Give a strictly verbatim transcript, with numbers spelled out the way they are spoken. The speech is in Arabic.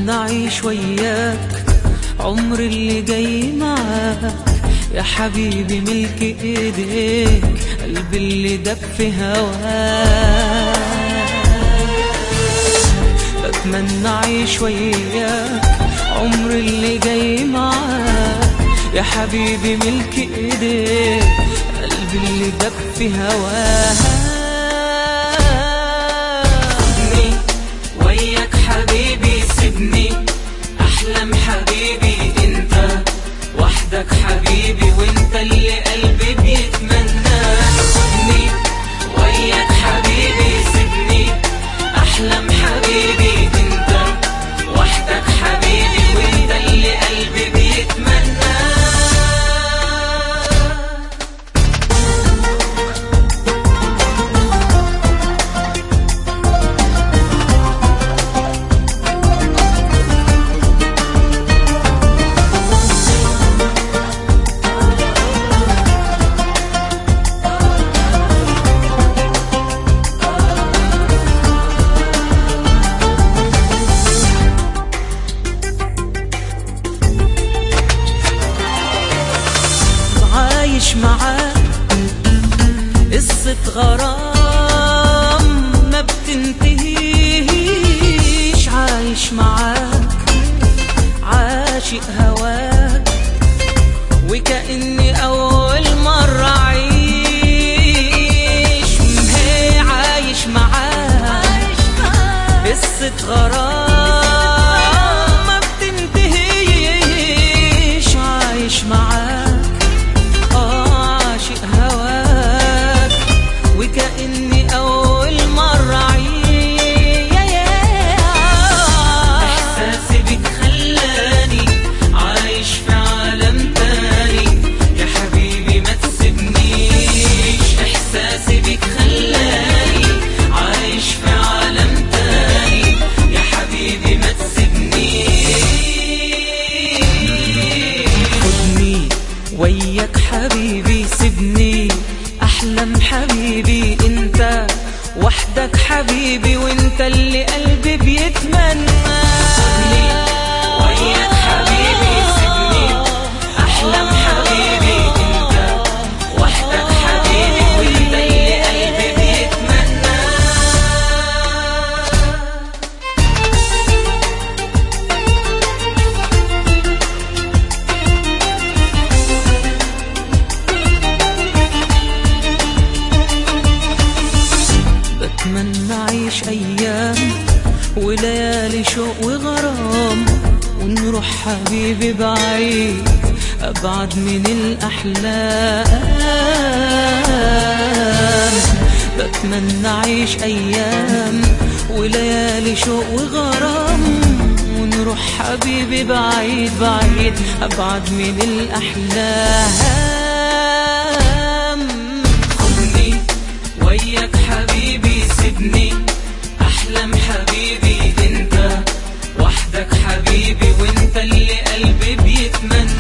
بتمنى اعيش وياك عمر اللي جاي معاك يا حبيبي، ملك ايديك قلبي اللي دب في هواك. بتمنى اعيش وياك عمر اللي جاي معاك يا حبيبي، ملك ايديك قلبي اللي دب في هواك. خدني وياك حبيبي، سيبني احلم حبيبي، انت وحدك حبيبي وانت اللي قلبي بيتمنى. خدني وياك حبيبي، سيبني احلم حبيبي، انت وحدك حبيبي وانت اللي قلبي بيتمنى. عايش معاك قصة غرام ما بتنتهيش، عايش معاك عاشق هواك وكأني أول مرة أعيش. هي عايش معاك قصة غرام ما بتنتهيش، عايش معاك وكأني أول مرة أعيش. إحساسي بك خلاني عايش في عالم تاني يا حبيبي، ما تسيبنيش. إحساسي بك خلاني عايش في عالم تاني يا حبيبي، ما تسيبنيش. خدني وياك حبيبي، سيبني أحلم حبيبي، انت وحدك حبيبي وانت اللي قلبي بيتمنى. خدني وياك حبيبي، سيبني احلم حبيبي، انت وحدك حبيبي وانت اللي قلبي بيتمنى. بتمنى اعيش ايام وليالي شوق وغرام ونروح حبيبي بعيد ابعد من الاحلام. بتمنى اعيش ايام وليالي شوق وغرام ونروح حبيبي بعيد بعيد ابعد من الاحلام. خدني وياك حبيبي، سيبني احلم حبيبي، انت وحدك حبيبي وانت اللي قلبي بيتمنى.